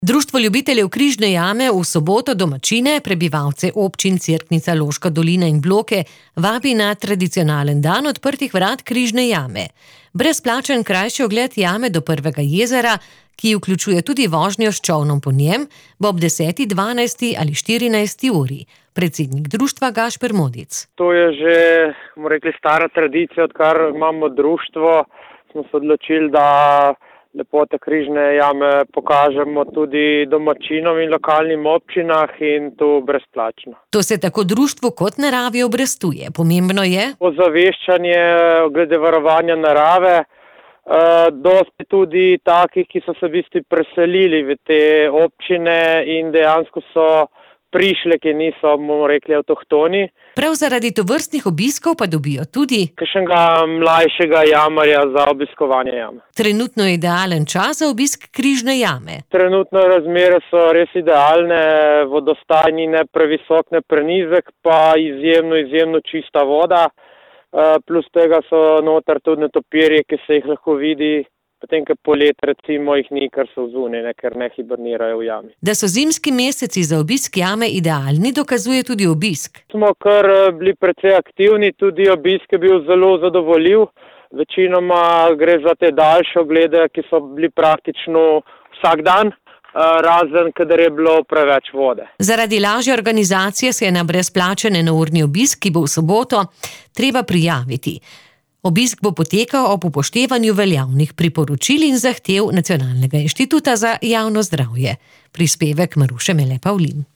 Društvo ljubiteljev Križne jame v soboto domačine, prebivalce občin Cerknica, Loška dolina in Bloke, vabi na tradicionalen dan odprtih vrat Križne jame. Brezplačen krajši ogled jame do prvega jezera, ki vključuje tudi vožnjo s čolnom po njem, bo ob 10., 12. ali 14. uri. Predsednik društva Gašper Modic. To je že, bomo rekli, stara tradicija, odkar imamo društvo. Smo se odločili, da lepote Križne jame pokažemo tudi domačinom in lokalnim občinah in to brezplačno. To se tako društvu kot naravi obrestuje. Pomembno je ozaveščanje glede varovanja narave. Dosti tudi takih, ki so se v bistvu preselili v te občine in dejansko so prišle, ki niso, bomo rekli, avtohtoni. Prav zaradi tovrstnih obiskov pa dobijo tudi kakšnega mlajšega jamarja za obiskovanje jame. Trenutno je idealen čas za obisk Križne jame. Trenutno razmere so res idealne, vodostaj ni ne previsok, ne prenizek, pa izjemno čista voda. Plus tega so noter tudi netopirji, ki se jih lahko vidi, potem, ko polet recimo jih ni, ker so zunaj, ker ne hibernirajo v jami. Da so zimski meseci za obisk jame idealni, dokazuje tudi obisk. Smo kar bili precej aktivni, tudi obisk je bil zelo zadovoljiv. Večinoma gre za te daljše oglede, ki so bili praktično vsak dan, razen kadar je bilo preveč vode. Zaradi lažje organizacije se je na brezplačen enourni obisk, ki bo v soboto, treba prijaviti. Obisk bo potekal ob upoštevanju veljavnih priporočil in zahtev Nacionalnega inštituta za javno zdravje. Prispevek Maruše Mele Pavlin.